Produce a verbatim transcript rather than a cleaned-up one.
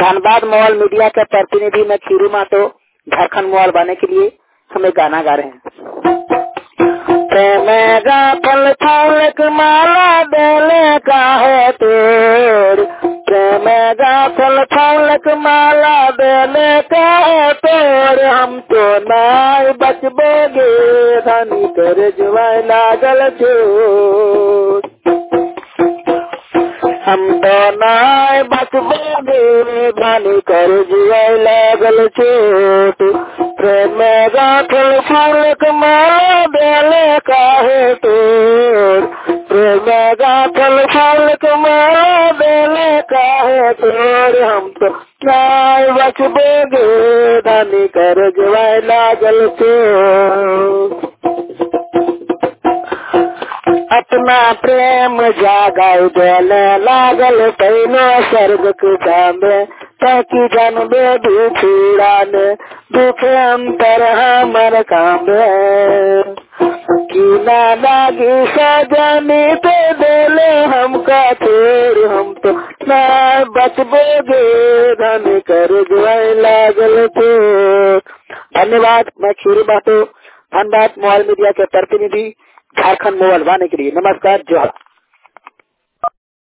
Dhanbad mobile media के प्रतिनिधि में खीरू मातो झारखंड मोबाइल बाने के लिए हमें गाना गा रहे हैं। प्रेमेगा फल फूलक माला बेले का है तोर, प्रेमेगा फल फूलक माला बेले का है तोर। हम तो नाय बचबोगे धनी कर जुआई लागल चोर, हम तो नाय बचबोगे धनी कर जुआई लागल चोट। प्रेमेगा फल फूलक माला बेले का है तोर, प्रेमेगा फल फूलक माला बेले का है तोर। हम तो नाय बचबोगे धनी कर जुआई लागल चोट। अपना प्रेम जागाई देले लागल तैनो स्वर्ग के जामे, ताकि जानबे दुखुड़ान दुखे अंतर हमर कामे। कीना लागी सजनी तो देले हमका छोड़, हम तो ना बचबोगे धनी कर जुआई लागल चोट। धन्यवाद। मैं खीरू बातो, धनबाद मोबाइल मीडिया के प्रतिनिधि झारखंड मोबाइल बाने के लिए। नमस्कार, जोहार।